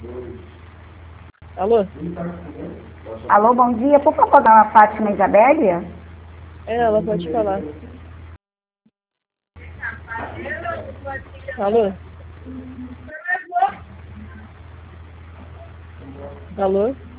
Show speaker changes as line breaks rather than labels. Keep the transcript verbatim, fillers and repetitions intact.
Alô?
Alô, bom dia. Por favor, dona Fátima Isabelle?
É, ela pode falar. Alô? Alô?